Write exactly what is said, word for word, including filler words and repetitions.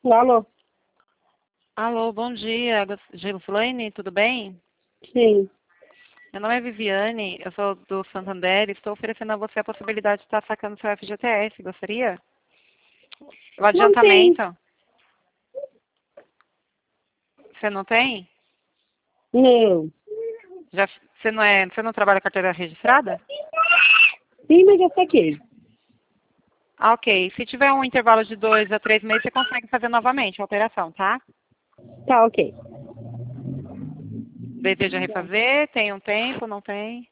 Alô? Alô, bom dia, Gislaine, tudo bem? Sim. Meu nome é Viviane, eu sou do Santander e estou oferecendo a você a possibilidade de estar sacando seu F G T S, gostaria? O Não tem. adiantamento, você não tem? Não. Já, você, não é, você não trabalha com carteira registrada? Sim, mas eu saquei. Ah, ok. Se tiver um intervalo de dois a três meses, você consegue fazer novamente a operação, tá? Tá, ok. Deseja refazer? Tem um tempo, não tem?